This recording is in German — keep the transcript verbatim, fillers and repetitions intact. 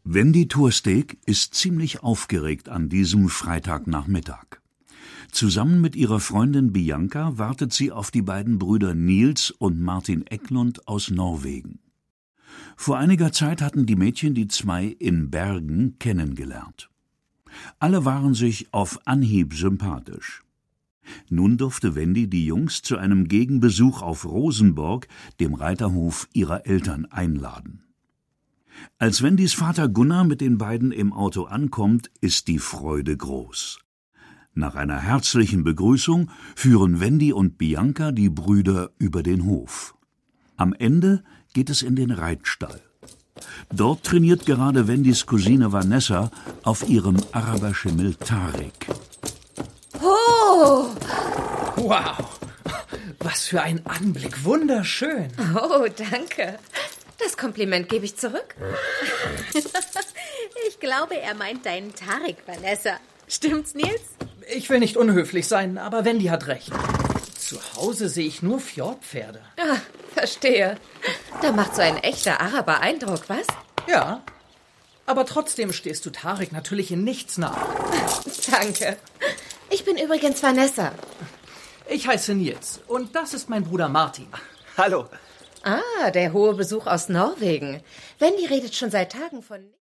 Wendy Thursteg ist ziemlich aufgeregt an diesem Freitagnachmittag. Zusammen mit ihrer Freundin Bianca wartet sie auf die beiden Brüder Nils und Martin Eklund aus Norwegen. Vor einiger Zeit hatten die Mädchen die zwei in Bergen kennengelernt. Alle waren sich auf Anhieb sympathisch. Nun durfte Wendy die Jungs zu einem Gegenbesuch auf Rosenborg, dem Reiterhof ihrer Eltern, einladen. Als Wendys Vater Gunnar mit den beiden im Auto ankommt, ist die Freude groß. Nach einer herzlichen Begrüßung führen Wendy und Bianca die Brüder über den Hof. Am Ende geht es in den Reitstall. Dort trainiert gerade Wendys Cousine Vanessa auf ihrem Araberschimmel Tarik. Oh! Wow! Was für ein Anblick! Wunderschön! Oh, danke. Das Kompliment gebe ich zurück. Ich glaube, er meint deinen Tarik, Vanessa. Stimmt's, Nils? Ich will nicht unhöflich sein, aber Wendy hat recht. Zu Hause sehe ich nur Fjordpferde. Ah, verstehe. Da macht so ein echter Araber Eindruck, was? Ja, aber trotzdem stehst du Tarik natürlich in nichts nach. Danke. Ich bin übrigens Vanessa. Ich heiße Nils und das ist mein Bruder Martin. Hallo. Ah, der hohe Besuch aus Norwegen. Wendy redet schon seit Tagen von...